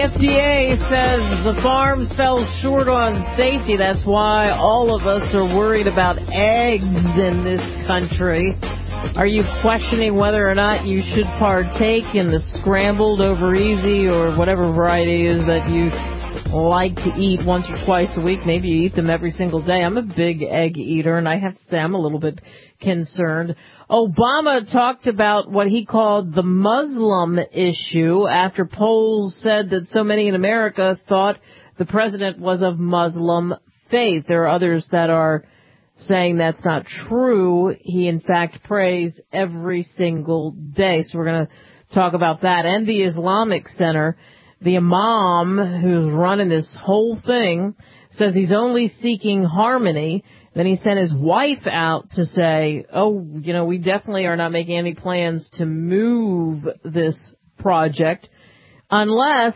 FDA says the farms fell short on safety. That's why all of us are worried about eggs in this country. Are you questioning whether or not you should partake in the scrambled over easy or whatever variety is that you like to eat once or twice a week? Maybe you eat them every single day. I'm a big egg eater, and I have to say I'm a little bit concerned. Obama talked about what he called the Muslim issue after polls said that so many in America thought the president was of Muslim faith. There are others that are saying that's not true. He, in fact, prays every single day. So we're going to talk about that. And the Islamic Center, the imam who's running this whole thing, says he's only seeking harmony. Then he sent his wife out to say, we definitely are not making any plans to move this project unless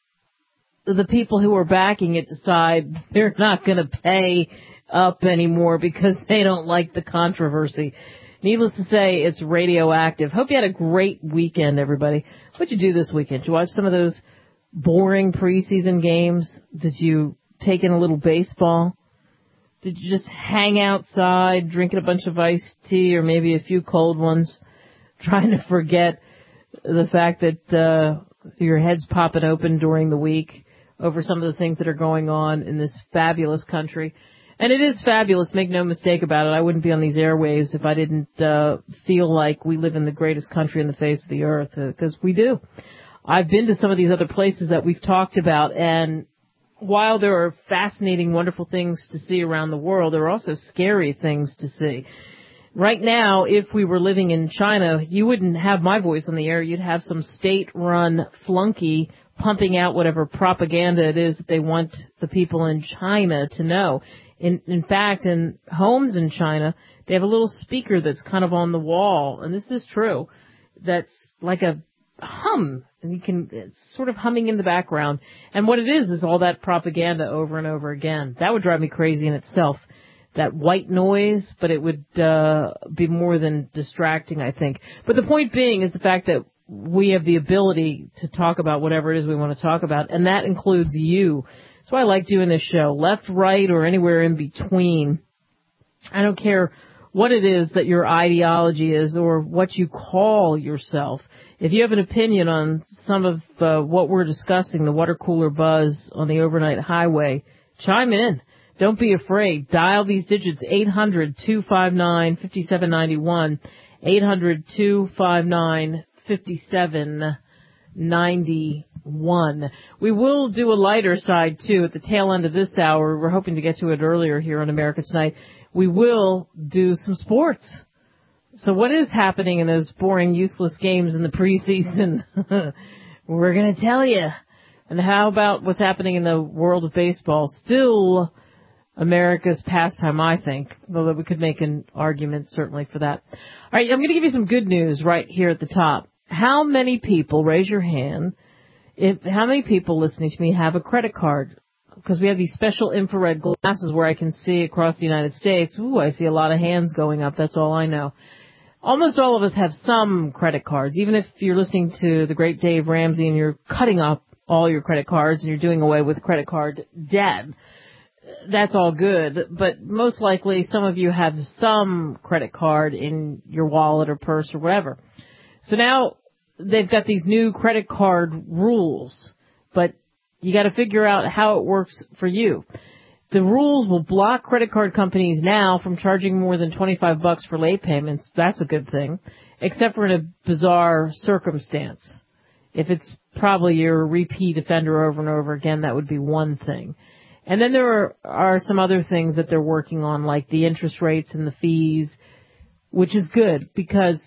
the people who are backing it decide they're not going to pay up anymore because they don't like the controversy. Needless to say, it's radioactive. Hope you had a great weekend, everybody. What'd you do this weekend? Did you watch some of those boring preseason games? Did you take in a little baseball? Did you just hang outside, drinking a bunch of iced tea or maybe a few cold ones, trying to forget the fact that your head's popping open during the week over some of the things that are going on in this fabulous country? And it is fabulous, make no mistake about it. I wouldn't be on these airwaves if I didn't feel like we live in the greatest country on the face of the earth, because we do. I've been to some of these other places that we've talked about, and while there are fascinating, wonderful things to see around the world, there are also scary things to see. Right now, if we were living in China, you wouldn't have my voice on the air. You'd have some state-run flunky pumping out whatever propaganda it is that they want the people in China to know. In fact, in homes in China, they have a little speaker that's kind of on the wall, and this is true, that's like a hum, and it's sort of humming in the background. And what it is all that propaganda over and over again. That would drive me crazy in itself, that white noise, but it would be more than distracting, I think. But the point being is the fact that we have the ability to talk about whatever it is we want to talk about, and that includes you. That's why I like doing this show, left, right, or anywhere in between. I don't care what it is that your ideology is or what you call yourself. If you have an opinion on some of what we're discussing, the water cooler buzz on the overnight highway, chime in. Don't be afraid. Dial these digits, 800-259-5791, 800-259-5791. We will do a lighter side, too, at the tail end of this hour. We're hoping to get to it earlier here on America Tonight. We will do some sports. So what is happening in those boring, useless games in the preseason? We're going to tell you. And how about what's happening in the world of baseball? Still America's pastime, I think, although we could make an argument certainly for that. All right, I'm going to give you some good news right here at the top. How many people, raise your hand, how many people listening to me have a credit card? Because we have these special infrared glasses where I can see across the United States. Ooh, I see a lot of hands going up. That's all I know. Almost all of us have some credit cards. Even if you're listening to the great Dave Ramsey and you're cutting up all your credit cards and you're doing away with credit card debt, that's all good. But most likely some of you have some credit card in your wallet or purse or whatever. So now they've got these new credit card rules, but you got to figure out how it works for you. The rules will block credit card companies now from charging more than $25 for late payments. That's a good thing, except for in a bizarre circumstance. If it's probably your repeat offender over and over again, that would be one thing. And then there are some other things that they're working on, like the interest rates and the fees, which is good because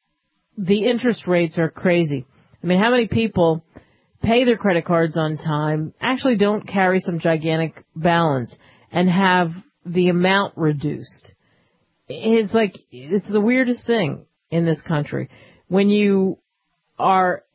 the interest rates are crazy. I mean, how many people pay their credit cards on time, actually don't carry some gigantic balance, and have the amount reduced? It's the weirdest thing in this country. When you are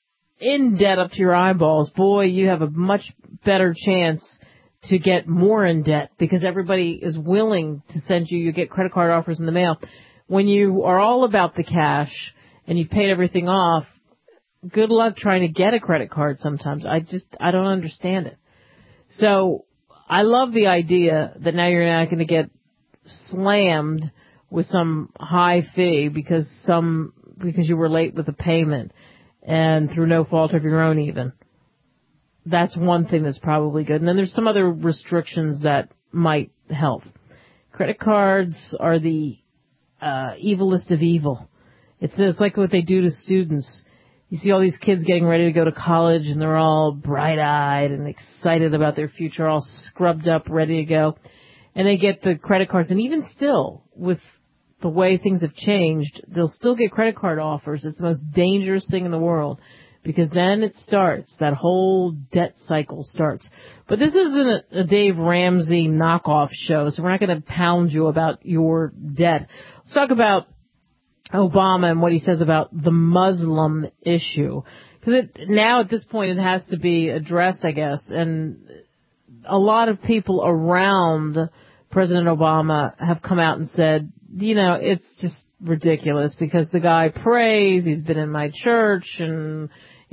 in debt up to your eyeballs, boy, you have a much better chance to get more in debt because everybody is willing to send you get credit card offers in the mail. When you are all about the cash and you've paid everything off, good luck trying to get a credit card sometimes. I don't understand it. So I love the idea that now you're not going to get slammed with some high fee because you were late with a payment and through no fault of your own even. That's one thing that's probably good. And then there's some other restrictions that might help. Credit cards are the evilest of evil. It's like what they do to students. You see all these kids getting ready to go to college and they're all bright-eyed and excited about their future, all scrubbed up, ready to go. And they get the credit cards. And even still, with the way things have changed, they'll still get credit card offers. It's the most dangerous thing in the world because then it starts. That whole debt cycle starts. But this isn't a Dave Ramsey knockoff show, so we're not going to pound you about your debt. Let's talk about Obama and what he says about the Muslim issue. Because now at this point it has to be addressed, I guess. And a lot of people around President Obama have come out and said, it's just ridiculous because the guy prays, he's been in my church, and,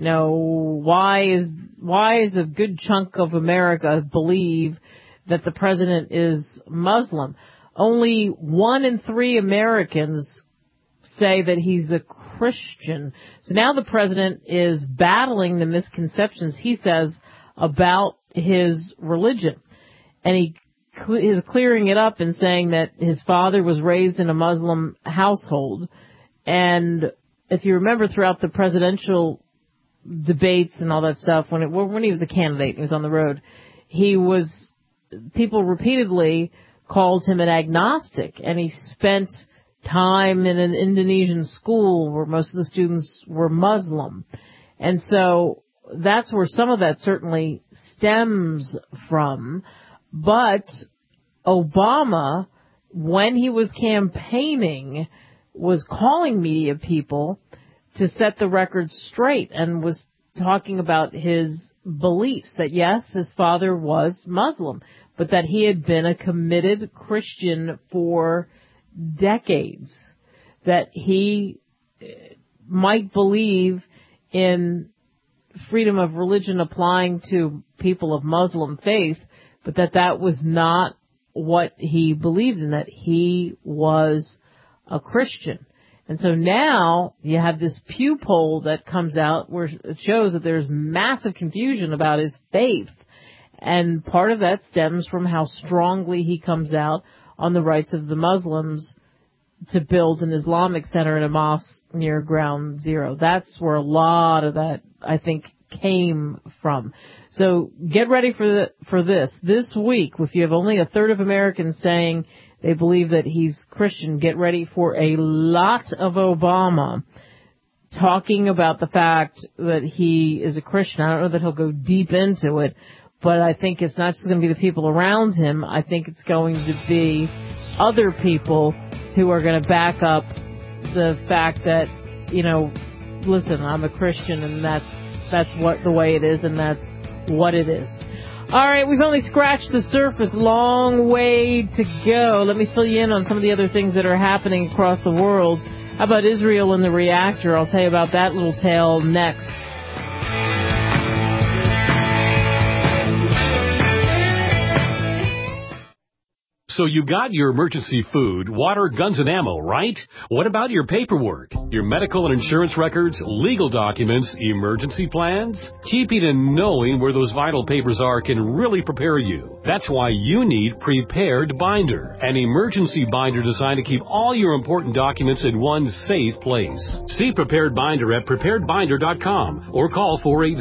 why is a good chunk of America believe that the president is Muslim? Only 1 in 3 Americans say that he's a Christian. So now the president is battling the misconceptions, he says, about his religion. And he is clearing it up and saying that his father was raised in a Muslim household. And if you remember throughout the presidential debates and all that stuff, when he was a candidate, he was on the road, people repeatedly called him an agnostic, and he spent time in an Indonesian school where most of the students were Muslim. And so that's where some of that certainly stems from. But Obama, when he was campaigning, was calling media people to set the record straight and was talking about his beliefs, that yes, his father was Muslim, but that he had been a committed Christian for decades, that he might believe in freedom of religion applying to people of Muslim faith, but that was not what he believed in, that he was a Christian. And so now you have this Pew poll that comes out where it shows that there's massive confusion about his faith. And part of that stems from how strongly he comes out on the rights of the Muslims to build an Islamic center and a mosque near Ground Zero. That's where a lot of that, I think, came from. So get ready for this. This week, if you have only a third of Americans saying they believe that he's Christian, get ready for a lot of Obama talking about the fact that he is a Christian. I don't know that he'll go deep into it, but I think it's not just going to be the people around him. I think it's going to be other people who are going to back up the fact that, listen, I'm a Christian and that's what the way it is and that's what it is. All right, we've only scratched the surface. Long way to go. Let me fill you in on some of the other things that are happening across the world. How about Israel and the reactor? I'll tell you about that little tale next. So you got your emergency food, water, guns, and ammo, right? What about your paperwork, your medical and insurance records, legal documents, emergency plans? Keeping and knowing where those vital papers are can really prepare you. That's why you need Prepared Binder, an emergency binder designed to keep all your important documents in one safe place. See Prepared Binder at preparedbinder.com or call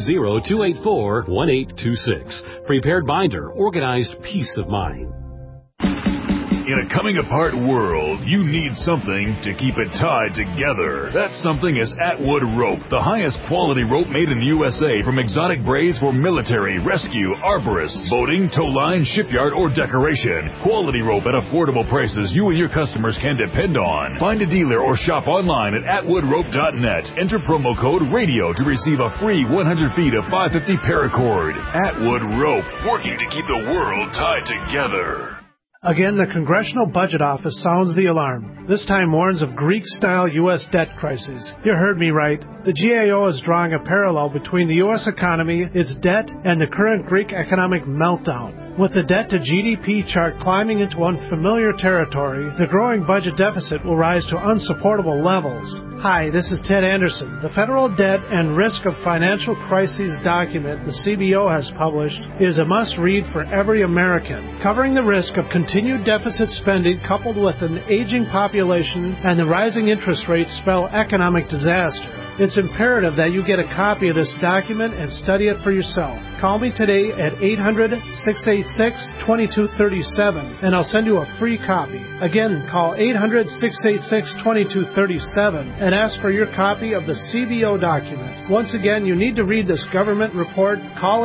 480-284-1826. Prepared Binder, organized peace of mind. In a coming-apart world, you need something to keep it tied together. That something is Atwood Rope, the highest quality rope made in the USA, from exotic braids for military, rescue, arborists, boating, tow line, shipyard, or decoration. Quality rope at affordable prices you and your customers can depend on. Find a dealer or shop online at atwoodrope.net. Enter promo code RADIO to receive a free 100 feet of 550 paracord. Atwood Rope, working to keep the world tied together. Again, the Congressional Budget Office sounds the alarm. This time warns of Greek-style U.S. debt crisis. You heard me right. The GAO is drawing a parallel between the U.S. economy, its debt, and the current Greek economic meltdown. With the debt-to-GDP chart climbing into unfamiliar territory, the growing budget deficit will rise to unsupportable levels. Hi, this is Ted Anderson. The Federal Debt and Risk of Financial Crises document the CBO has published is a must-read for every American, covering the risk of continued deficit spending coupled with an aging population and the rising interest rates spell economic disaster. It's imperative that you get a copy of this document and study it for yourself. Call me today at 800-686-2237 and I'll send you a free copy. Again, call 800-686-2237 and ask for your copy of the CBO document. Once again, you need to read this government report. Call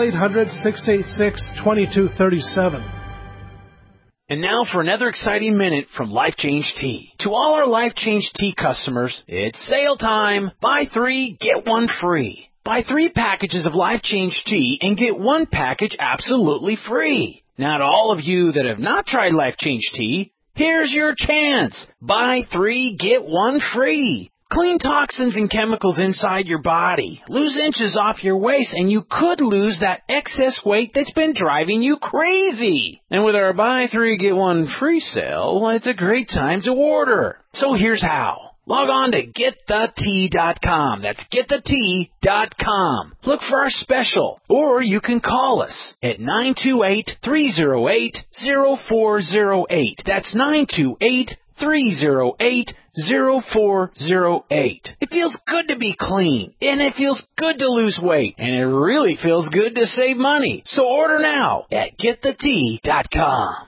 800-686-2237. And now for another exciting minute from Life Change Tea. To all our Life Change Tea customers, it's sale time. Buy 3, get 1 free. Buy 3 packages of Life Change Tea and get 1 package absolutely free. Now to all of you that have not tried Life Change Tea, here's your chance. Buy 3, get 1 free. Clean toxins and chemicals inside your body. Lose inches off your waist, and you could lose that excess weight that's been driving you crazy. And with our buy 3, get 1 free sale, it's a great time to order. So here's how. Log on to GetTheTea.com. That's GetTheTea.com. Look for our special, or you can call us at 928-308-0408. That's 928-308-0408. It feels good to be clean, and it feels good to lose weight, and it really feels good to save money. So order now at GetTheTea.com.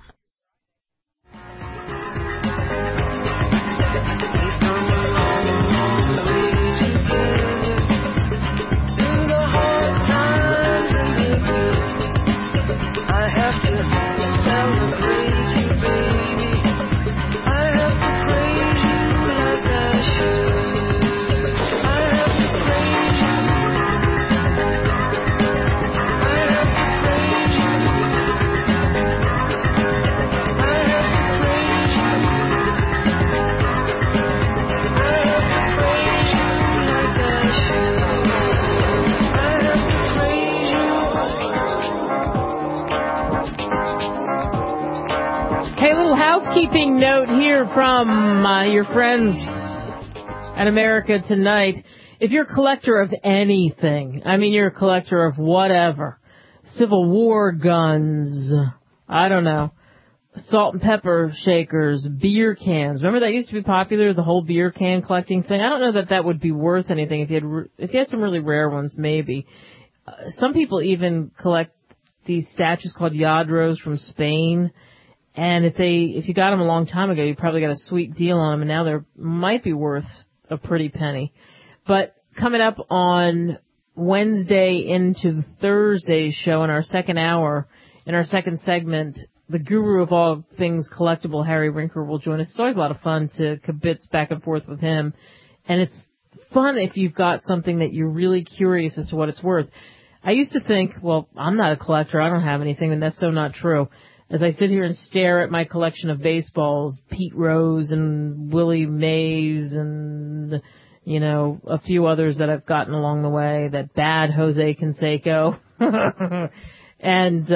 Housekeeping note here from your friends at America Tonight. If you're a collector of anything, I mean you're a collector of whatever, Civil War guns, I don't know, salt and pepper shakers, beer cans. Remember that used to be popular, the whole beer can collecting thing? I don't know that that would be worth anything. If you had some really rare ones, maybe. Some people even collect these statues called lladros from Spain. And if you got them a long time ago, you probably got a sweet deal on them, and now they might be worth a pretty penny. But coming up on Wednesday into Thursday's show in our second hour, in our second segment, the guru of all things collectible, Harry Rinker, will join us. It's always a lot of fun to kibitz back and forth with him. And it's fun if you've got something that you're really curious as to what it's worth. I used to think, well, I'm not a collector, I don't have anything, and that's so not true. As I sit here and stare at my collection of baseballs, Pete Rose and Willie Mays and, you know, a few others that I've gotten along the way, that bad Jose Canseco, and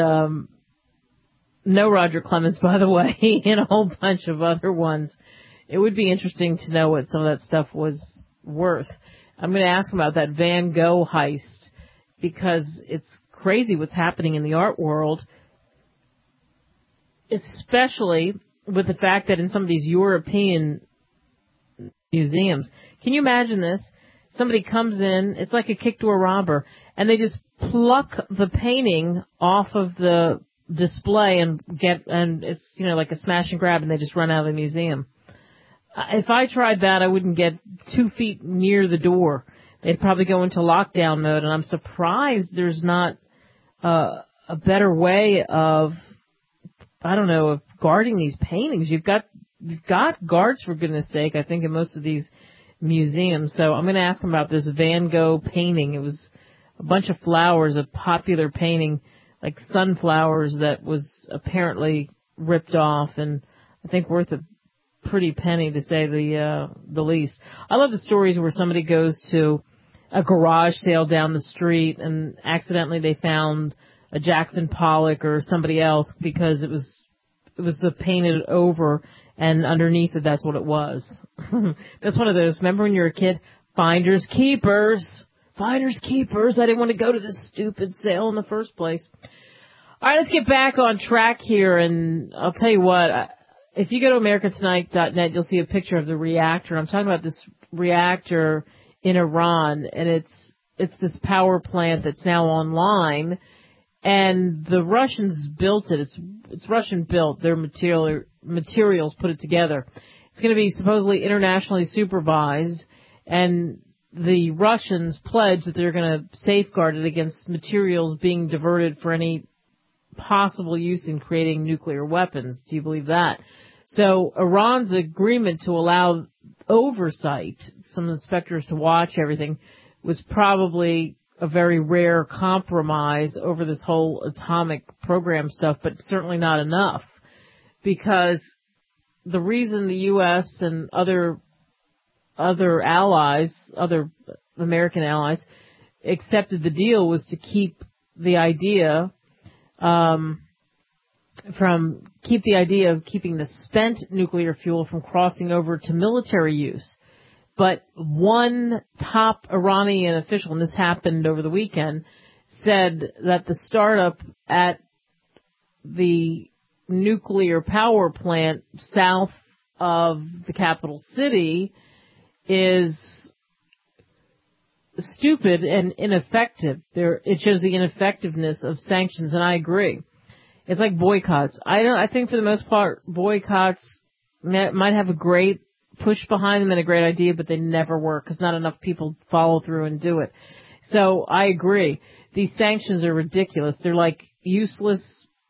no Roger Clemens, by the way, and a whole bunch of other ones. It would be interesting to know what some of that stuff was worth. I'm going to ask him about that Van Gogh heist, because it's crazy what's happening in the art world, especially with the fact that in some of these European museums, can you imagine this? Somebody comes in, it's like a kick to a robber, and they just pluck the painting off of the display and it's, you know, like a smash and grab, and they just run out of the museum. If I tried that, I wouldn't get 2 feet near the door. They'd probably go into lockdown mode, and I'm surprised there's not a better way of, I don't know, of guarding these paintings. You've got guards, for goodness sake, I think, in most of these museums. So I'm going to ask him about this Van Gogh painting. It was a bunch of flowers, a popular painting, like sunflowers, that was apparently ripped off, and I think worth a pretty penny to say the least. I love the stories where somebody goes to a garage sale down the street and accidentally they found a Jackson Pollock or somebody else because it was painted over and underneath it that's what it was. That's one of those. Remember when you were a kid? Finders keepers. Finders keepers. I didn't want to go to this stupid sale in the first place. All right, let's get back on track here, and I'll tell you what. If you go to AmericaTonight.net, you'll see a picture of the reactor. I'm talking about this reactor in Iran, and it's this power plant that's now online, and the Russians built it. It's Russian built. Their materials put it together. It's going to be supposedly internationally supervised, and the Russians pledge that they're going to safeguard it against materials being diverted for any possible use in creating nuclear weapons. Do you believe that? So Iran's agreement to allow oversight, some inspectors to watch everything, was probably a very rare compromise over this whole atomic program stuff, but certainly not enough, because the reason the U.S. and other allies, other American allies, accepted the deal was to keep the idea of keeping the spent nuclear fuel from crossing over to military use. But one top Iranian official, and this happened over the weekend, said that the startup at the nuclear power plant south of the capital city is stupid and ineffective. It shows the ineffectiveness of sanctions, and I agree. It's like boycotts. I think for the most part, boycotts might have a great push behind them and a great idea, but they never work because not enough people follow through and do it. So I agree. These sanctions are ridiculous. They're like useless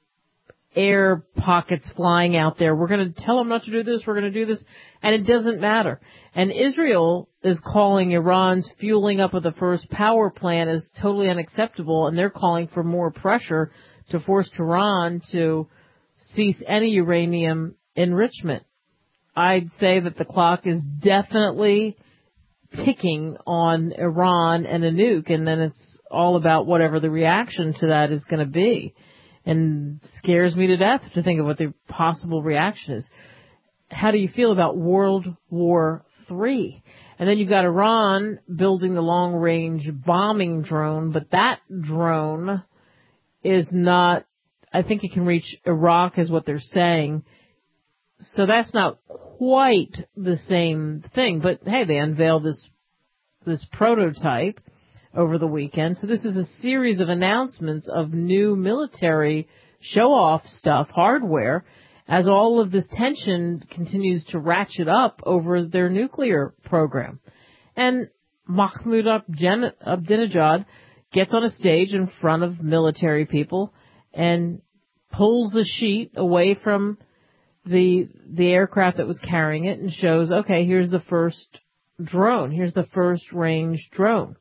air pockets flying out there. We're going to tell them not to do this. We're going to do this. And it doesn't matter. And Israel is calling Iran's fueling up of the first power plant as totally unacceptable, and they're calling for more pressure to force Tehran to cease any uranium enrichment. I'd say that the clock is definitely ticking on Iran and a nuke, and then it's all about whatever the reaction to that is going to be. And scares me to death to think of what the possible reaction is. How do you feel about World War III? And then you've got Iran building the long-range bombing drone, but that drone is not, I think it can reach Iraq is what they're saying. So that's not quite the same thing. But hey, they unveiled this prototype over the weekend. So this is a series of announcements of new military show-off stuff, hardware, as all of this tension continues to ratchet up over their nuclear program. And Mahmoud Ahmadinejad gets on a stage in front of military people and pulls a sheet away from the aircraft that was carrying it and shows, okay, here's the first drone. Here's the first range drone.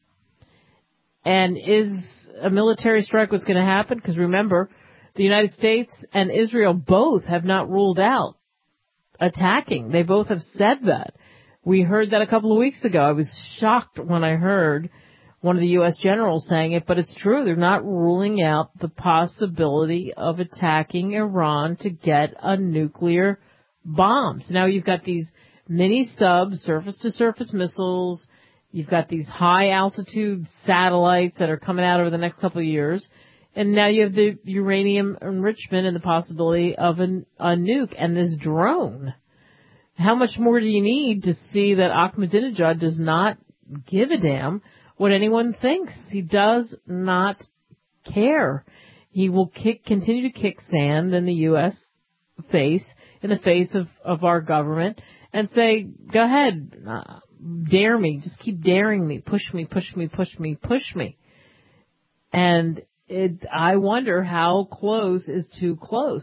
And is a military strike what's going to happen? Because remember, the United States and Israel both have not ruled out attacking. They both have said that. We heard that a couple of weeks ago. I was shocked when I heard one of the U.S. generals saying it, but it's true. They're not ruling out the possibility of attacking Iran to get a nuclear bomb. So now you've got these mini subs, surface-to-surface missiles. You've got these high-altitude satellites that are coming out over the next couple of years. And now you have the uranium enrichment and the possibility of a nuke and this drone. How much more do you need to see that Ahmadinejad does not give a damn what anyone thinks? He does not care. He will continue to kick sand in the U.S. face, in the face of our government, and say, go ahead, dare me, just keep daring me, push me, push me, push me, push me. And I wonder how close is too close.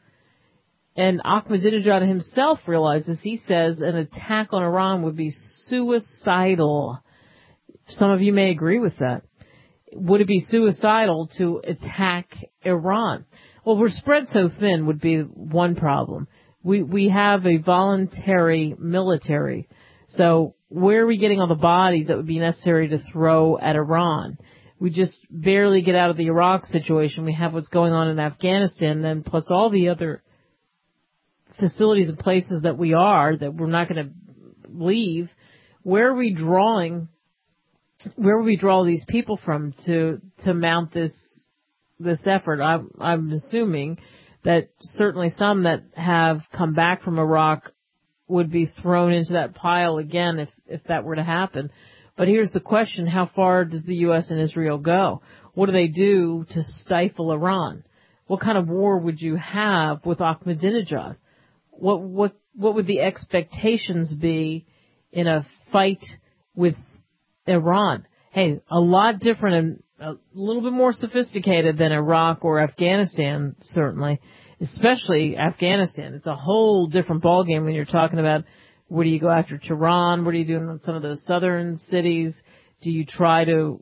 And Ahmadinejad himself realizes, he says an attack on Iran would be suicidal. Some of you may agree with that. Would it be suicidal to attack Iran? Well, we're spread so thin would be one problem. We have a voluntary military. So where are we getting all the bodies that would be necessary to throw at Iran? We just barely get out of the Iraq situation. We have what's going on in Afghanistan, then plus all the other facilities and places that we're not going to leave. Where are we drawing? Where would we draw these people from to mount this effort? I'm assuming that certainly some that have come back from Iraq would be thrown into that pile again if that were to happen. But here's the question: how far does the U.S. and Israel go? What do they do to stifle Iran? What kind of war would you have with Ahmadinejad? What would the expectations be in a fight with Iran? Hey, a lot different and a little bit more sophisticated than Iraq or Afghanistan, certainly, especially Afghanistan. It's a whole different ballgame when you're talking about where do you go after Tehran, what are you doing with some of those southern cities? Do you try to,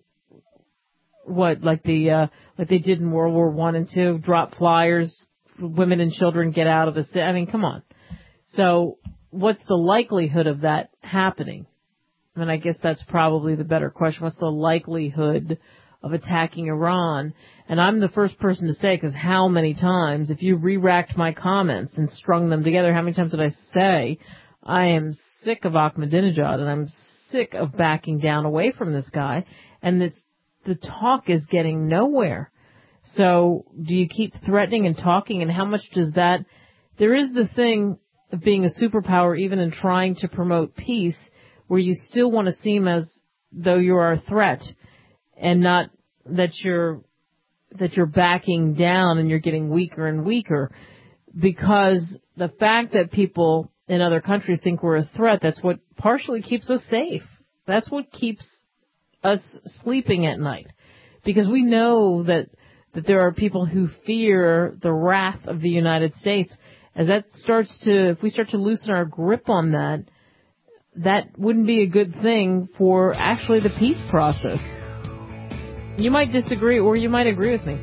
like they did in World War I and II, drop flyers, women and children get out of the city? I mean, come on. So what's the likelihood of that happening? I mean, I guess that's probably the better question. What's the likelihood of attacking Iran? And I'm the first person to say, because how many times, if you re-racked my comments and strung them together, how many times did I say, I am sick of Ahmadinejad and I'm sick of backing down away from this guy, and the talk is getting nowhere. So do you keep threatening and talking, and how much does that, there is the thing of being a superpower even in trying to promote peace, where you still want to seem as though you are a threat and not that you're backing down and you're getting weaker and weaker, because the fact that people in other countries think we're a threat, that's what partially keeps us safe. That's what keeps us sleeping at night, because we know that there are people who fear the wrath of the United States. As that if we start to loosen our grip on that, that wouldn't be a good thing for actually the peace process. You might disagree, or you might agree with me.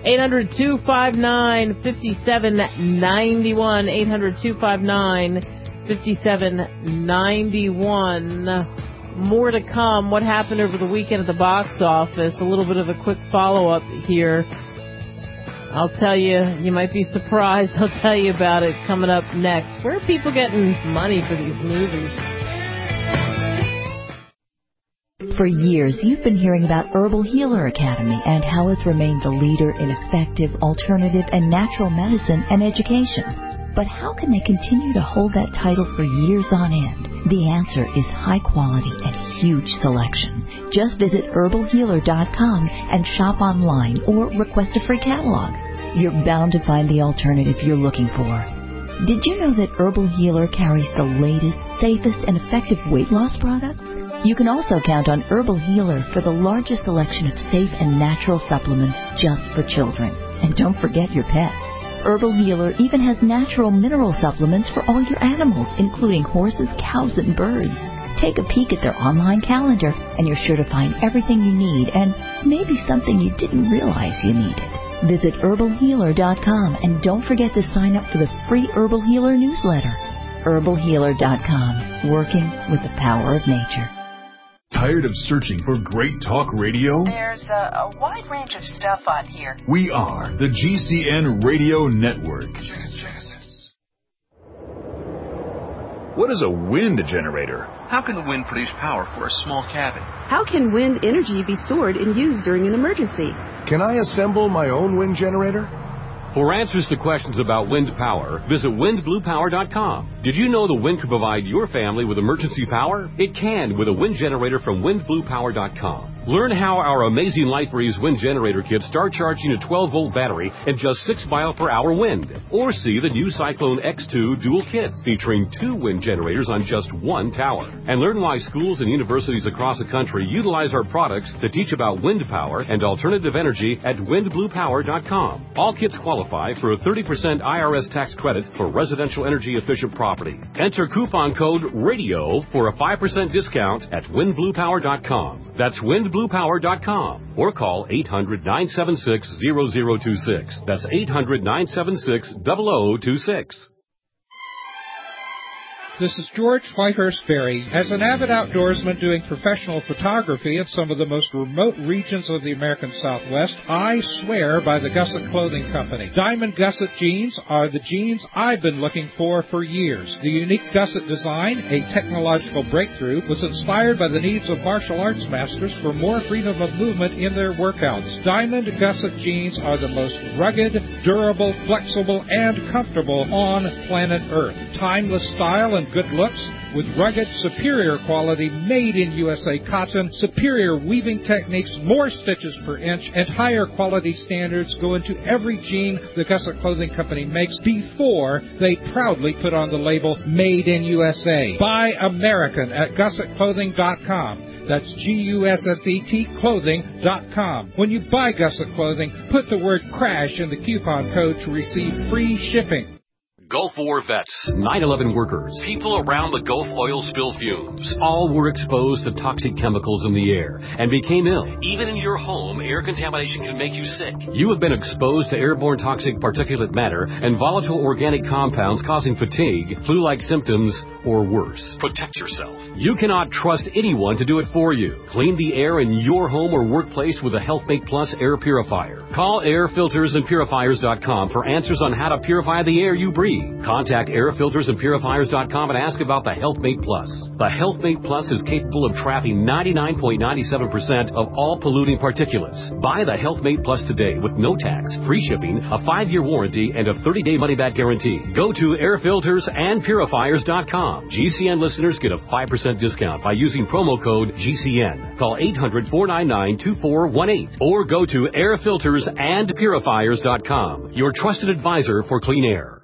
800-259-5791. 800-259-5791. More to come. What happened over the weekend at the box office? A little bit of a quick follow-up here. I'll tell you, you might be surprised. I'll tell you about it coming up next. Where are people getting money for these movies? For years, you've been hearing about Herbal Healer Academy and how it's remained the leader in effective, alternative, and natural medicine and education. But how can they continue to hold that title for years on end? The answer is high quality and huge selection. Just visit herbalhealer.com and shop online or request a free catalog. You're bound to find the alternative you're looking for. Did you know that Herbal Healer carries the latest, safest, and effective weight loss products? You can also count on Herbal Healer for the largest selection of safe and natural supplements just for children. And don't forget your pets. Herbal Healer even has natural mineral supplements for all your animals, including horses, cows, and birds. Take a peek at their online calendar, and you're sure to find everything you need and maybe something you didn't realize you needed. Visit herbalhealer.com and don't forget to sign up for the free Herbal Healer newsletter. herbalhealer.com, working with the power of nature. Tired of searching for great talk radio? There's a wide range of stuff on here. We are the GCN Radio Network. What is a wind generator? How can the wind produce power for a small cabin? How can wind energy be stored and used during an emergency? Can I assemble my own wind generator? For answers to questions about wind power, visit windbluepower.com. Did you know the wind can provide your family with emergency power? It can with a wind generator from windbluepower.com. Learn how our amazing LightBreeze wind generator kits start charging a 12-volt battery in just 6 mile-per-hour wind. Or see the new Cyclone X2 dual kit featuring 2 wind generators on just 1 tower. And learn why schools and universities across the country utilize our products to teach about wind power and alternative energy at windbluepower.com. All kits qualify for a 30% IRS tax credit for residential energy efficient property. Enter coupon code RADIO for a 5% discount at windbluepower.com. That's windbluepower.com. GreenBluePower.com or call 800-976-0026. That's 800-976-0026. This is George Whitehurst Berry. As an avid outdoorsman doing professional photography in some of the most remote regions of the American Southwest, I swear by the Gusset Clothing Company. Diamond Gusset jeans are the jeans I've been looking for years. The unique gusset design, a technological breakthrough, was inspired by the needs of martial arts masters for more freedom of movement in their workouts. Diamond Gusset jeans are the most rugged, durable, flexible, and comfortable on planet Earth. Timeless style and good looks with rugged, superior quality, made in USA cotton, superior weaving techniques, more stitches per inch, and higher quality standards go into every jean the Gusset Clothing Company makes before they proudly put on the label Made in USA. Buy American at GussetClothing.com. That's Gusset clothing.com. When you buy Gusset Clothing, put the word CRASH in the coupon code to receive free shipping. Gulf War vets, 9/11 workers, people around the Gulf oil spill fumes, all were exposed to toxic chemicals in the air and became ill. Even in your home, air contamination can make you sick. You have been exposed to airborne toxic particulate matter and volatile organic compounds causing fatigue, flu-like symptoms, or worse. Protect yourself. You cannot trust anyone to do it for you. Clean the air in your home or workplace with a HealthMate Plus air purifier. Call airfiltersandpurifiers.com for answers on how to purify the air you breathe. Contact airfiltersandpurifiers.com and ask about the HealthMate Plus. The HealthMate Plus is capable of trapping 99.97% of all polluting particulates. Buy the HealthMate Plus today with no tax, free shipping, a 5-year warranty, and a 30-day money-back guarantee. Go to airfiltersandpurifiers.com. GCN listeners get a 5% discount by using promo code GCN. Call 800-499-2418 or go to airfiltersandpurifiers.com. Your trusted advisor for clean air.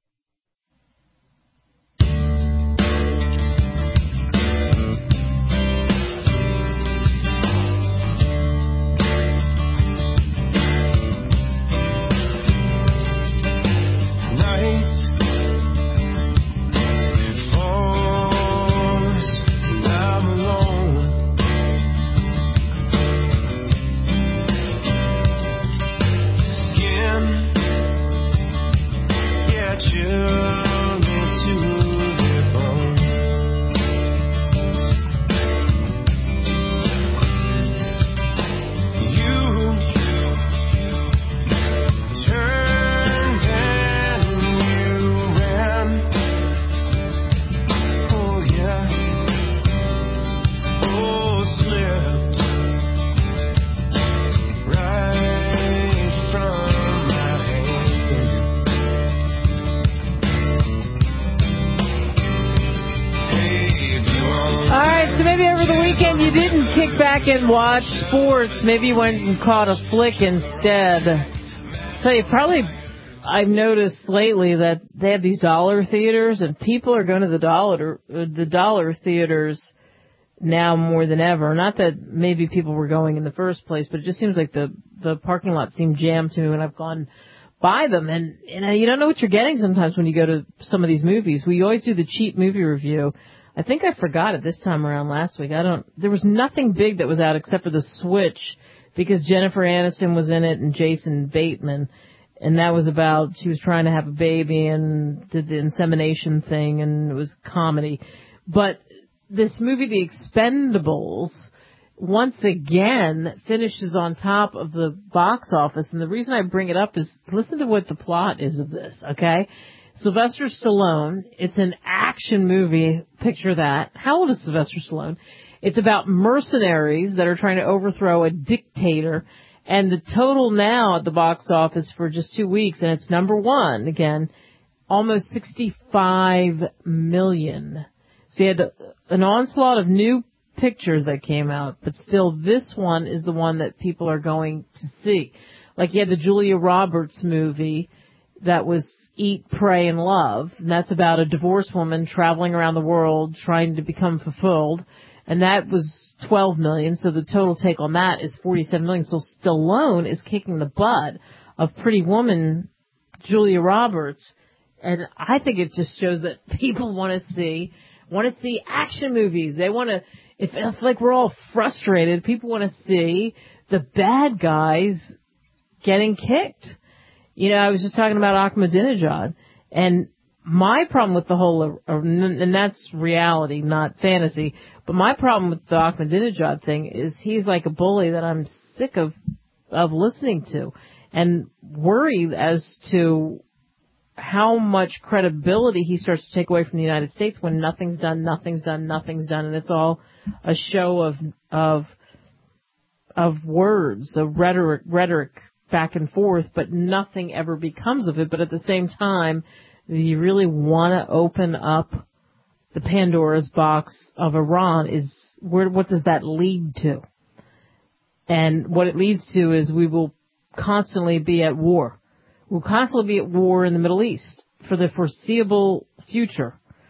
And watch sports. Maybe you went and caught a flick instead. So you probably, I've noticed lately that they have these dollar theaters, and people are going to the dollar theaters now more than ever. Not that maybe people were going in the first place, but it just seems like the parking lot seemed jammed to me when I've gone by them, and you don't know what you're getting sometimes when you go to some of these movies. We always do the cheap movie review. I think I forgot it this time around last week. There was nothing big that was out except for The Switch, because Jennifer Aniston was in it and Jason Bateman, and that was about, she was trying to have a baby and did the insemination thing, and it was comedy. But this movie, The Expendables, once again finishes on top of the box office, and the reason I bring it up is listen to what the plot is of this, okay? Sylvester Stallone. It's an action movie. Picture that. How old is Sylvester Stallone? It's about mercenaries that are trying to overthrow a dictator. And the total now at the box office for just 2 weeks, and it's number one, again, almost 65 million. So you had an onslaught of new pictures that came out, but still this one is the one that people are going to see. Like you had the Julia Roberts movie that was Eat, Pray, and Love. And that's about a divorced woman traveling around the world trying to become fulfilled. And that was 12 million. So the total take on that is 47 million. So Stallone is kicking the butt of Pretty Woman, Julia Roberts. And I think it just shows that people want to see want to see action movies. They want to, if like we're all frustrated, people want to see the bad guys getting kicked. You know, I was just talking about Ahmadinejad, and my problem with the whole, and that's reality, not fantasy, but my problem with the Ahmadinejad thing is he's like a bully that I'm sick of listening to, and worried as to how much credibility he starts to take away from the United States when nothing's done, and it's all a show of words, of rhetoric back and forth, but nothing ever becomes of it. But at the same time, you really want to open up the Pandora's box of Iran. What does that lead to? And what it leads to is we will constantly be at war. We'll constantly be at war in the Middle East for the foreseeable future.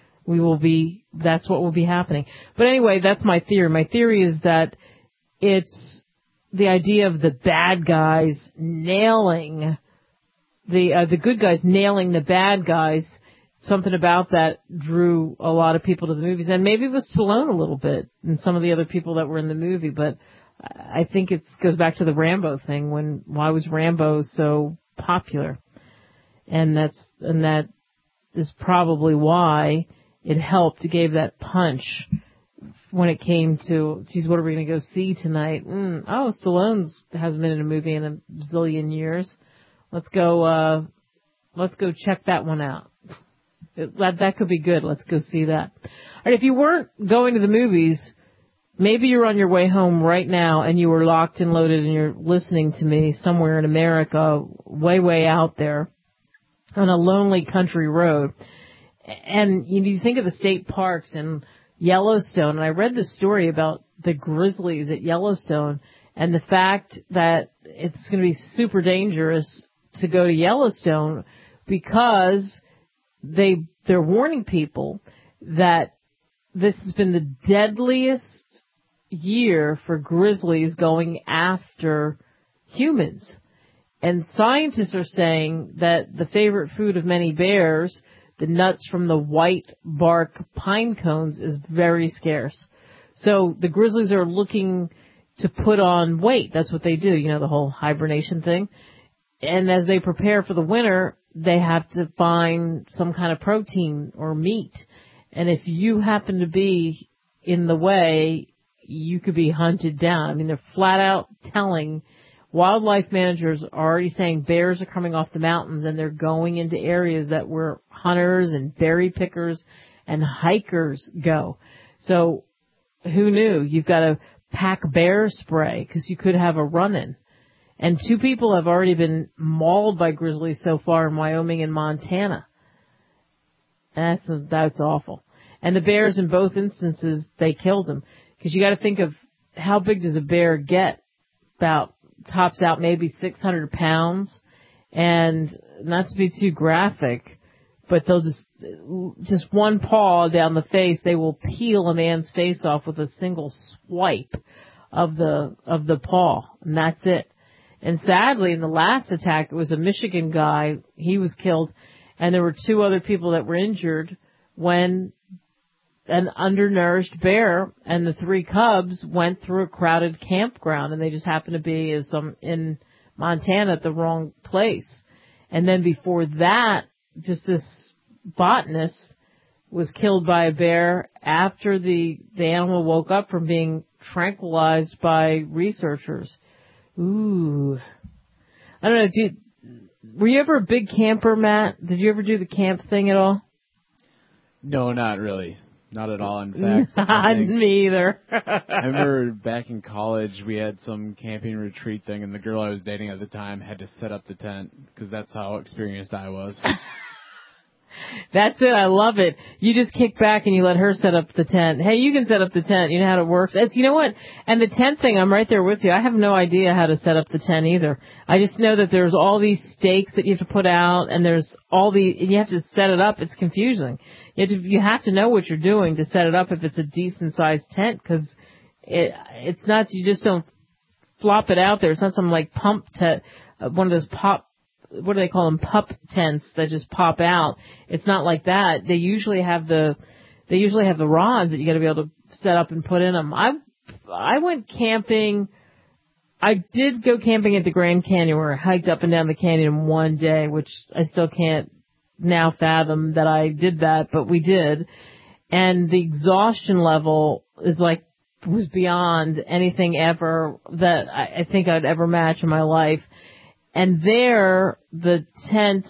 That's what will be happening. But anyway, that's my theory. My theory is that it's the idea of the bad guys nailing the good guys nailing the bad guys. Something about that drew a lot of people to the movies, and maybe it was Stallone a little bit and some of the other people that were in the movie, but I think it goes back to the Rambo thing. Why was Rambo so popular? And that is probably why it helped. It gave that punch when it came to, geez, what are we going to go see tonight? Oh, Stallone hasn't been in a movie in a zillion years. Let's go check that one out. That could be good. Let's go see that. All right, if you weren't going to the movies, maybe you're on your way home right now and you were locked and loaded and you're listening to me somewhere in America, way, way out there on a lonely country road. And you think of the state parks and Yellowstone, and I read this story about the grizzlies at Yellowstone and the fact that it's going to be super dangerous to go to Yellowstone because they're warning people that this has been the deadliest year for grizzlies going after humans. And scientists are saying that the favorite food of many bears, the nuts from the white bark pine cones, is very scarce. So the grizzlies are looking to put on weight. That's what they do, the whole hibernation thing. And as they prepare for the winter, they have to find some kind of protein or meat. And if you happen to be in the way, you could be hunted down. I mean, they're flat out telling, wildlife managers are already saying bears are coming off the mountains and they're going into areas that where hunters and berry pickers and hikers go. So who knew? You've got to pack bear spray because you could have a run-in. And 2 people have already been mauled by grizzlies so far in Wyoming and Montana. That's awful. And the bears in both instances, they killed them. Because you got to think of how big does a bear get? About tops out maybe 600 pounds. And not to be too graphic, but they'll just one paw down the face, they will peel a man's face off with a single swipe of the paw. And that's it. And sadly, in the last attack, it was a Michigan guy. He was killed. And there were 2 other people that were injured when an undernourished bear and the 3 cubs went through a crowded campground. And they just happened to be in Montana at the wrong place. And then before that, just this botanist was killed by a bear after the animal woke up from being tranquilized by researchers. Ooh. I don't know, were you ever a big camper, Matt? Did you ever do the camp thing at all? No, not really. Not at all, in fact. Not me either. I remember back in college, we had some camping retreat thing, and the girl I was dating at the time had to set up the tent, because that's how experienced I was. That's it. I love it. You just kick back and you let her set up the tent. Hey, you can set up the tent. You know how it works. You know what? And the tent thing, I'm right there with you. I have no idea how to set up the tent either. I just know that there's all these stakes that you have to put out, and and you have to set it up. It's confusing. You have to know what you're doing to set it up if it's a decent sized tent, because it's not, you just don't flop it out there. It's not some like one of those what do they call them? Pup tents that just pop out. It's not like that. They usually have the they usually have the rods that you got to be able to set up and put in them. I went camping. I did go camping at the Grand Canyon, where I hiked up and down the canyon in one day, which I still can't now fathom that I did that, but we did. And the exhaustion level was beyond anything ever that I think I'd ever match in my life. And there, the tent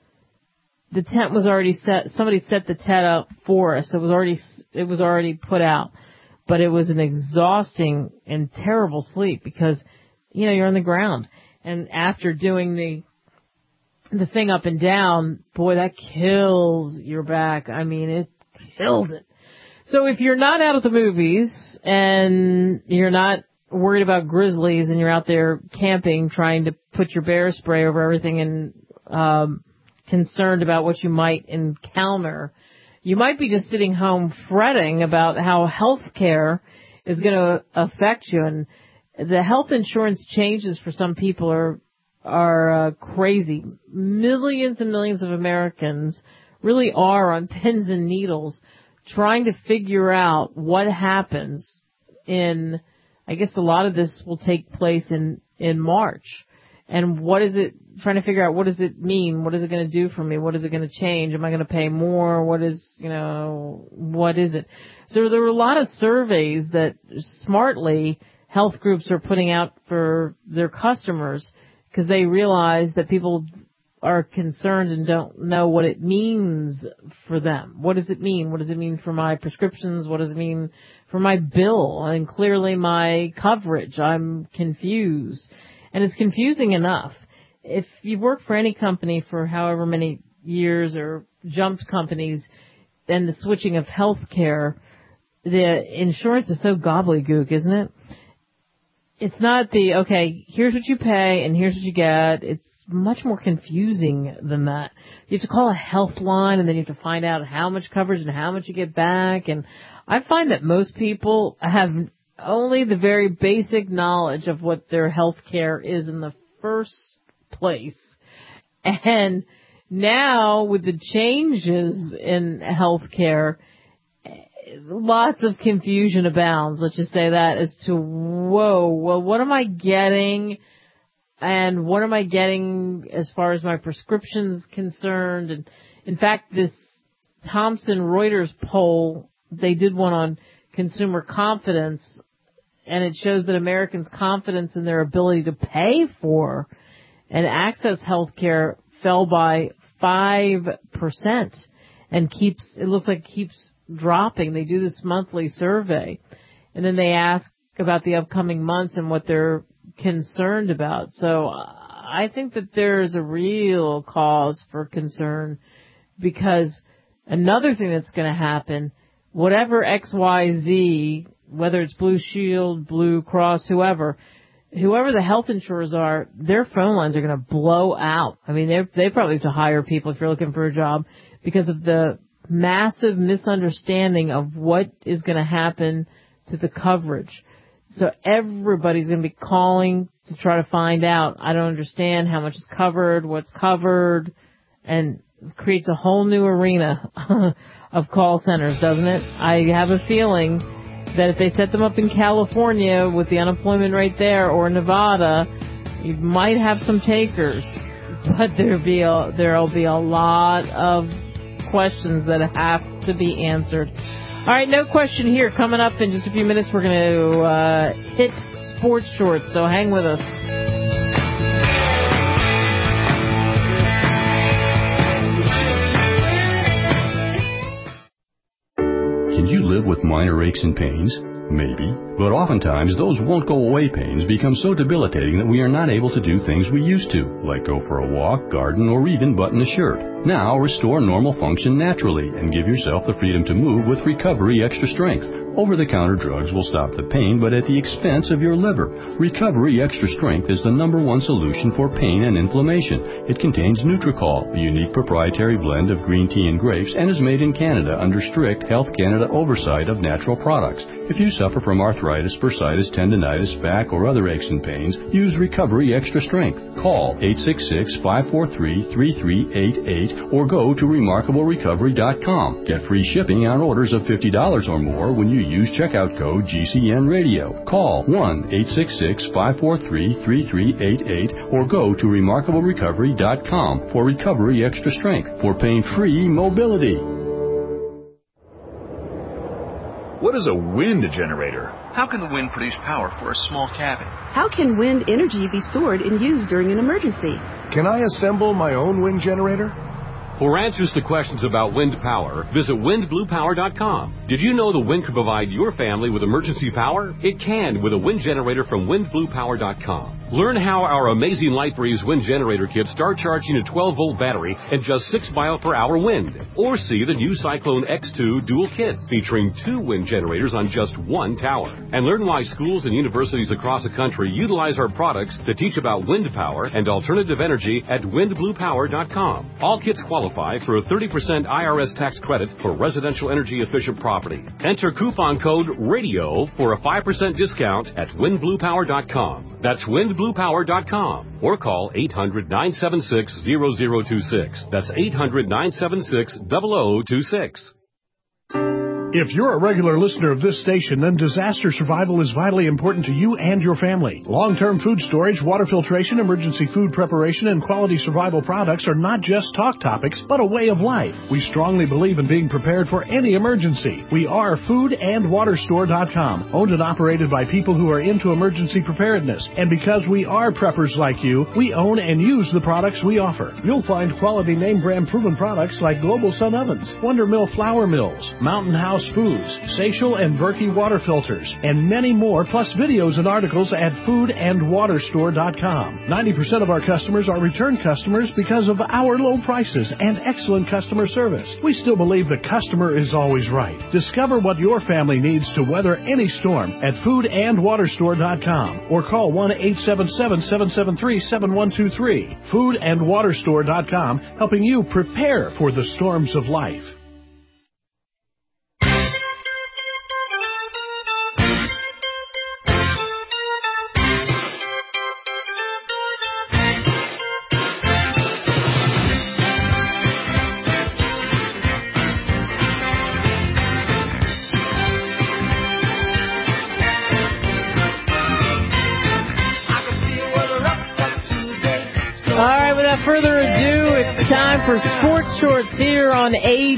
was already set. Somebody set the tent up for us. It was already put out. But it was an exhausting and terrible sleep because, you're on the ground. And after doing the thing up and down, boy, that kills your back. I mean, it killed it. So if you're not out at the movies and you're not worried about grizzlies and you're out there camping trying to put your bear spray over everything and concerned about what you might encounter, you might be just sitting home fretting about how health care is going to affect you. And the health insurance changes for some people are crazy. Millions and millions of Americans really are on pins and needles trying to figure out what happens in, I guess a lot of this will take place in March. And what is it, trying to figure out what does it mean? What is it going to do for me? What is it going to change? Am I going to pay more? What is it? So there were a lot of surveys that smartly health groups are putting out for their customers because they realize that people are concerned and don't know what it means for them. What does it mean? What does it mean for my prescriptions? What does it mean for my bill? And clearly my coverage. I'm confused. And it's confusing enough. If you work for any company for however many years or jumped companies, then the switching of health care, the insurance is so gobbledygook, isn't it? It's not here's what you pay and here's what you get. It's much more confusing than that. You have to call a health line and then you have to find out how much coverage and how much you get back. And I find that most people have only the very basic knowledge of what their health care is in the first place. And now with the changes in health care, lots of confusion abounds, let's just say that, as to, what am I getting? And what am I getting as far as my prescriptions concerned? And in fact, this Thomson Reuters poll, they did one on consumer confidence, and it shows that Americans' confidence in their ability to pay for and access health care fell by 5% and it looks like keeps dropping. They do this monthly survey, and then they ask about the upcoming months and what they're concerned about. So I think that there's a real cause for concern, because another thing that's going to happen, whatever XYZ, whether it's Blue Shield, Blue Cross, whoever the health insurers are, their phone lines are going to blow out. I mean, they probably have to hire people if you're looking for a job because of the massive misunderstanding of what is going to happen to the coverage. So everybody's going to be calling to try to find out. I don't understand how much is covered, what's covered, and it creates a whole new arena of call centers, doesn't it? I have a feeling that if they set them up in California with the unemployment rate there, or Nevada, you might have some takers, but there'll be a lot of questions that have to be answered. All right, no question here. Coming up in just a few minutes, we're going to hit sports shorts, so hang with us. Can you live with minor aches and pains? Maybe. But oftentimes, those won't-go-away pains become so debilitating that we are not able to do things we used to, like go for a walk, garden, or even button a shirt. Now, restore normal function naturally and give yourself the freedom to move with Recovery Extra Strength. Over-the-counter drugs will stop the pain, but at the expense of your liver. Recovery Extra Strength is the #1 solution for pain and inflammation. It contains Nutricol, a unique proprietary blend of green tea and grapes, and is made in Canada under strict Health Canada oversight of natural products. If you suffer from arthritis, bursitis, tendonitis, back, or other aches and pains, use Recovery Extra Strength. Call 866-543-3388 or go to RemarkableRecovery.com. Get free shipping on orders of $50 or more when you use checkout code GCN Radio. Call 1-866-543-3388 or go to RemarkableRecovery.com for Recovery Extra Strength for pain-free mobility. What is a wind generator? How can the wind produce power for a small cabin? How can wind energy be stored and used during an emergency? Can I assemble my own wind generator? For answers to questions about wind power, visit windbluepower.com. Did you know the wind can provide your family with emergency power? It can with a wind generator from windbluepower.com. Learn how our amazing LightBreeze wind generator kits start charging a 12-volt battery and just 6 mile per hour wind. Or see the new Cyclone X2 dual kit featuring 2 wind generators on just 1 tower. And learn why schools and universities across the country utilize our products to teach about wind power and alternative energy at windbluepower.com. All kits qualify for a 30% IRS tax credit for residential energy efficient property. Enter coupon code RADIO for a 5% discount at windbluepower.com. That's windbluepower.com or call 800-976-0026. That's 800-976-0026. If you're a regular listener of this station, then disaster survival is vitally important to you and your family. Long-term food storage, water filtration, emergency food preparation, and quality survival products are not just talk topics, but a way of life. We strongly believe in being prepared for any emergency. We are foodandwaterstore.com, owned and operated by people who are into emergency preparedness. And because we are preppers like you, we own and use the products we offer. You'll find quality name brand proven products like Global Sun Ovens, Wonder Mill Flour Mills, Mountain House Foods, Seychelles and Berkey water filters, and many more, plus videos and articles at foodandwaterstore.com. 90% of our customers are return customers because of our low prices and excellent customer service. We still believe the customer is always right. Discover what your family needs to weather any storm at foodandwaterstore.com or call 1-877-773-7123. Foodandwaterstore.com, helping you prepare for the storms of life. Further ado, it's time for Sports Shorts here on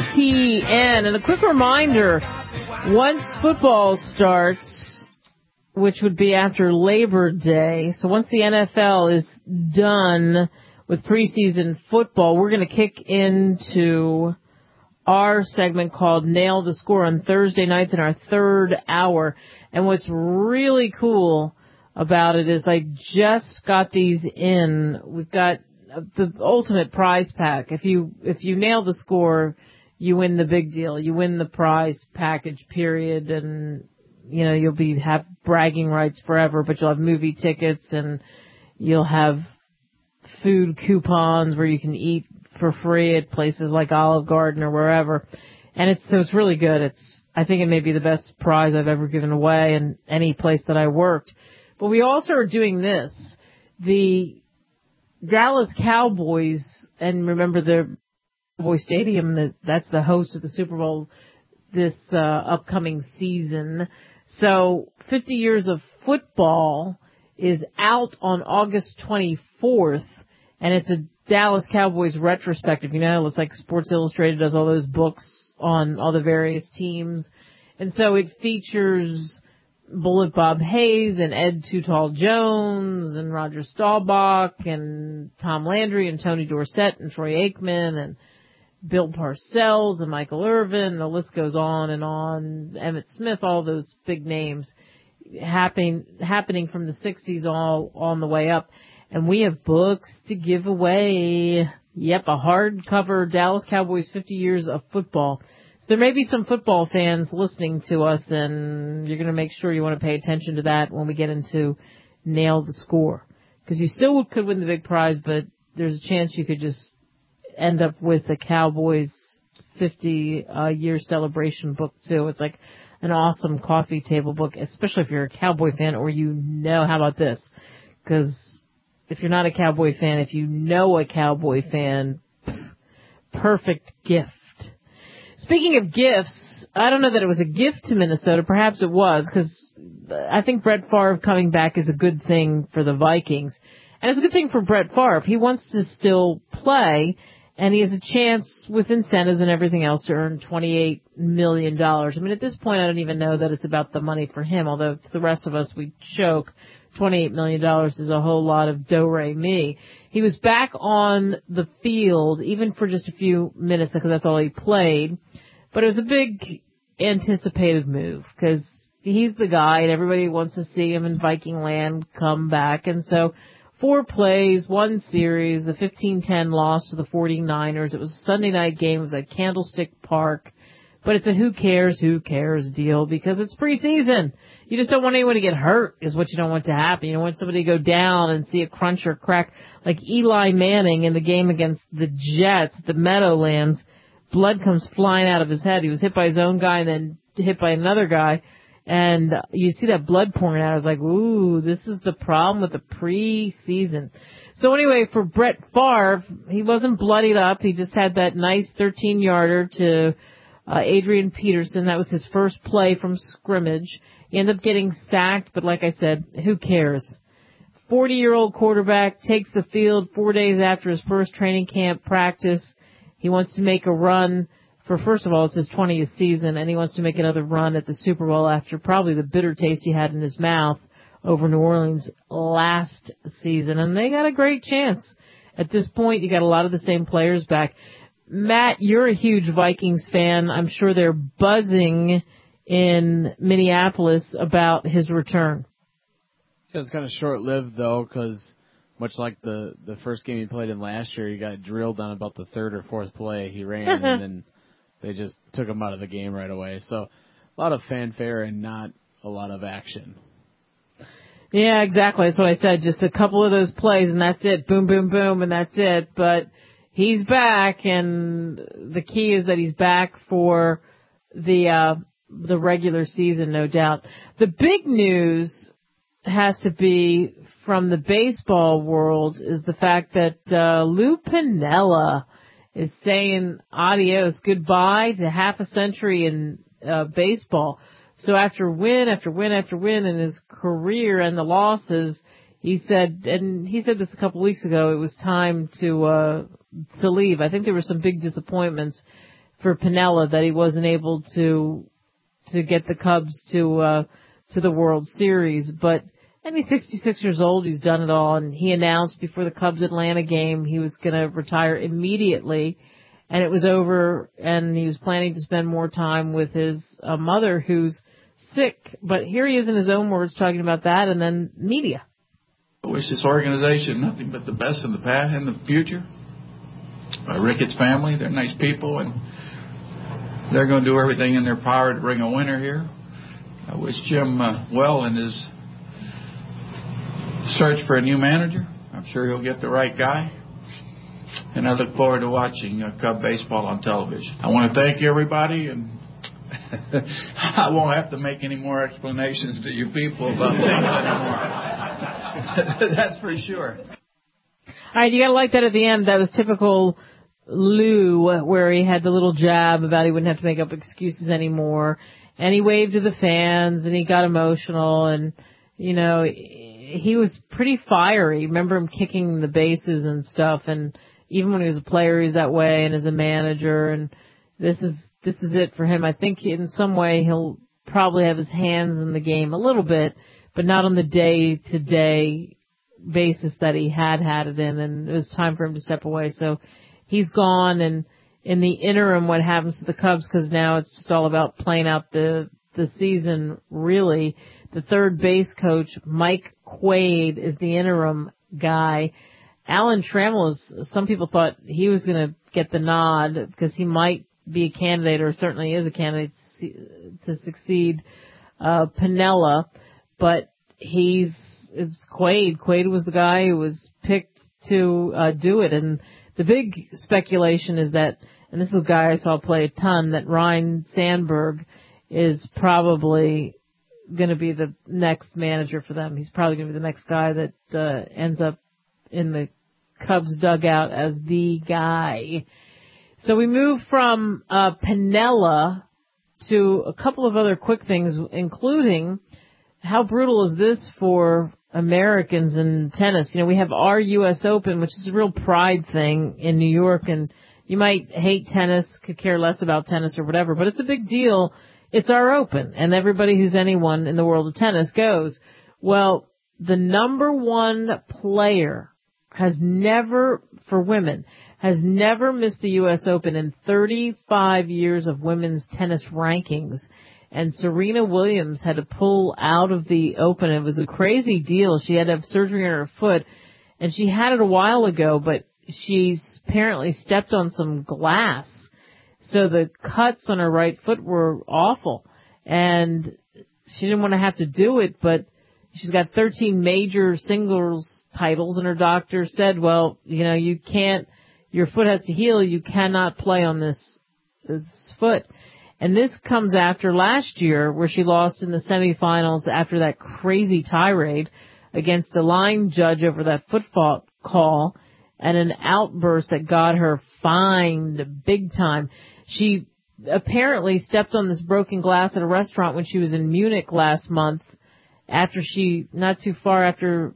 ATN. And a quick reminder, once football starts, which would be after Labor Day, so once the NFL is done with preseason football, we're going to kick into our segment called Nail the Score on Thursday nights in our third hour. And what's really cool about it is I just got these in. We've got the ultimate prize pack. If you nail the score, you win the big deal. You win the prize package, period. And, you know, you'll have bragging rights forever, but you'll have movie tickets and you'll have food coupons where you can eat for free at places like Olive Garden or wherever. And it's really good. I think it may be the best prize I've ever given away in any place that I worked. But we also are doing this. The Dallas Cowboys, and remember the Cowboy Stadium, that's the host of the Super Bowl this upcoming season. So 50 years of football is out on August 24th, and it's a Dallas Cowboys retrospective. You know, it's like Sports Illustrated does all those books on all the various teams. And so it features Bullet Bob Hayes and Ed Too Tall Jones and Roger Staubach and Tom Landry and Tony Dorsett and Troy Aikman and Bill Parcells and Michael Irvin. The list goes on and on. Emmitt Smith, all those big names happening from the 60s all on the way up. And we have books to give away. Yep, a hardcover Dallas Cowboys 50 Years of Football. So there may be some football fans listening to us, and you're going to make sure you want to pay attention to that when we get into Nail the Score. Because you still could win the big prize, but there's a chance you could just end up with the Cowboys 50-year celebration book, too. It's like an awesome coffee table book, especially if you're a Cowboy fan or how about this? Because if you're not a Cowboy fan, if you know a Cowboy fan, perfect gift. Speaking of gifts, I don't know that it was a gift to Minnesota. Perhaps it was, because I think Brett Favre coming back is a good thing for the Vikings. And it's a good thing for Brett Favre. He wants to still play, and he has a chance with incentives and everything else to earn $28 million. I mean, at this point, I don't even know that it's about the money for him, although to the rest of us, we choke. $28 million is a whole lot of do-re-mi. He was back on the field, even for just a few minutes, because that's all he played. But it was a big anticipated move, because he's the guy, and everybody wants to see him in Viking land come back. And so 4 plays, 1 series, a 15-10 loss to the 49ers. It was a Sunday night game. It was at Candlestick Park. But it's a who cares deal, because it's preseason. You just don't want anyone to get hurt is what you don't want to happen. You don't want somebody to go down and see a crunch or crack like Eli Manning in the game against the Jets at the Meadowlands. Blood comes flying out of his head. He was hit by his own guy and then hit by another guy. And you see that blood pouring out. I was like, ooh, this is the problem with the preseason. So anyway, for Brett Favre, he wasn't bloodied up. He just had that nice 13-yarder to Adrian Peterson. That was his first play from scrimmage. He ended up getting sacked, but like I said, who cares? 40-year-old quarterback takes the field 4 days after his first training camp practice. He wants to make a run for, first of all, it's his 20th season, and he wants to make another run at the Super Bowl after probably the bitter taste he had in his mouth over New Orleans last season. And they got a great chance. At this point, you got a lot of the same players back. Matt, you're a huge Vikings fan. I'm sure they're buzzing in Minneapolis about his return. It was kind of short-lived, though, because much like the first game he played in last year, he got drilled on about the 3rd or 4th play. He ran, and then they just took him out of the game right away. So a lot of fanfare and not a lot of action. Yeah, exactly. That's what I said. Just a couple of those plays, and that's it. Boom, boom, boom, and that's it. But he's back, and the key is that he's back for the regular season, no doubt. The big news has to be from the baseball world is the fact that Lou Piniella is saying adios, goodbye to half a century in baseball. So after win after win after win in his career and the losses, he said this a couple weeks ago, it was time to leave. I think there were some big disappointments for Piniella that he wasn't able to get the Cubs to the World Series, and he's 66 years old. He's done it all, and he announced before the Cubs Atlanta game he was going to retire immediately, and it was over, and he was planning to spend more time with his mother who's sick. But here he is in his own words talking about that, and then media. I wish this organization nothing but the best in the past and the future. Ricketts family, they're nice people, and they're going to do everything in their power to bring a winner here. I wish Jim well in his search for a new manager. I'm sure he'll get the right guy. And I look forward to watching Cub baseball on television. I want to thank everybody, and I won't have to make any more explanations to you people about things anymore. That's for sure. All right, you got to like that at the end. That was typical Lou, where he had the little jab about he wouldn't have to make up excuses anymore. And he waved to the fans, and he got emotional, and, you know, he was pretty fiery. Remember him kicking the bases and stuff, and even when he was a player, he was that way, and as a manager, and this is it for him. I think in some way he'll probably have his hands in the game a little bit, but not on the day-to-day basis that he had it in, and it was time for him to step away. So he's gone, and in the interim, what happens to the Cubs, because now it's just all about playing out the season, really. The third base coach, Mike Quaid, is the interim guy. Alan Trammell, some people thought he was going to get the nod because he might be a candidate, or certainly is a candidate to succeed Piniella, but it's Quaid. Quaid was the guy who was picked to do it, and the big speculation is that, and this is a guy I saw play a ton, that Ryne Sandberg is probably going to be the next manager for them. He's probably going to be the next guy that ends up in the Cubs dugout as the guy. So we move from Piniella to a couple of other quick things, including how brutal is this for Americans in tennis? You know, we have our U.S. Open, which is a real pride thing in New York, and you might hate tennis, could care less about tennis or whatever, but it's a big deal. It's our Open, and everybody who's anyone in the world of tennis goes. Well, the number one player has never, for women, has never missed the U.S. Open in 35 years of women's tennis rankings. And Serena Williams had to pull out of the Open. It was a crazy deal. She had to have surgery on her foot, and she had it a while ago, but she's apparently stepped on some glass. So the cuts on her right foot were awful, and she didn't want to have to do it, but she's got 13 major singles titles, and her doctor said, well, you know, you can't, your foot has to heal, you cannot play on this foot. And this comes after last year where she lost in the semifinals after that crazy tirade against a line judge over that football call and an outburst that got her fined big time. She apparently stepped on this broken glass at a restaurant when she was in Munich last month after she, not too far after,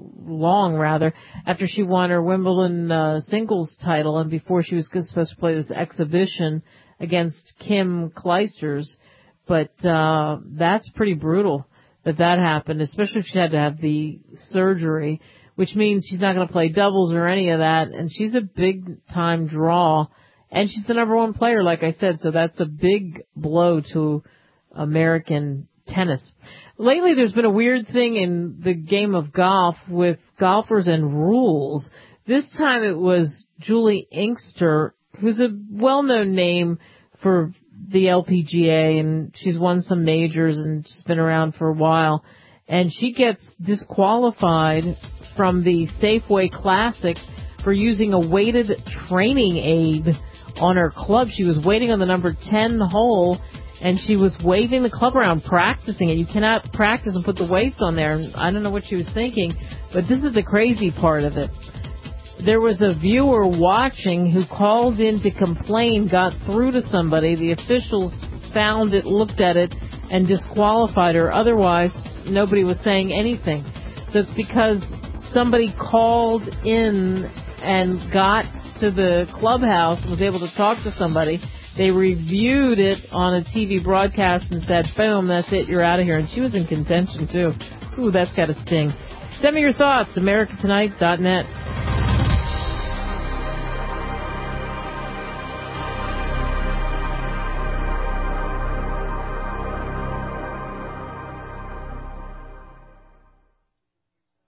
after she won her Wimbledon singles title and before she was supposed to play this exhibition against Kim Clijsters. But that's pretty brutal that happened, especially if she had to have the surgery, which means she's not going to play doubles or any of that, and she's a big-time draw, and she's the number one player, like I said, so that's a big blow to American tennis. Lately, there's been a weird thing in the game of golf with golfers and rules. This time it was Julie Inkster, who's a well-known name for the LPGA, and she's won some majors and she's been around for a while. And she gets disqualified from the Safeway Classic for using a weighted training aid on her club. She was waiting on the number 10 hole, and she was waving the club around, practicing it. You cannot practice and put the weights on there. I don't know what she was thinking, but this is the crazy part of it. There was a viewer watching who called in to complain, got through to somebody. The officials found it, looked at it, and disqualified her. Otherwise, nobody was saying anything. So it's because somebody called in and got to the clubhouse and was able to talk to somebody. They reviewed it on a TV broadcast and said, boom, that's it, you're out of here. And she was in contention, too. Ooh, that's got to sting. Send me your thoughts, americatonight.net.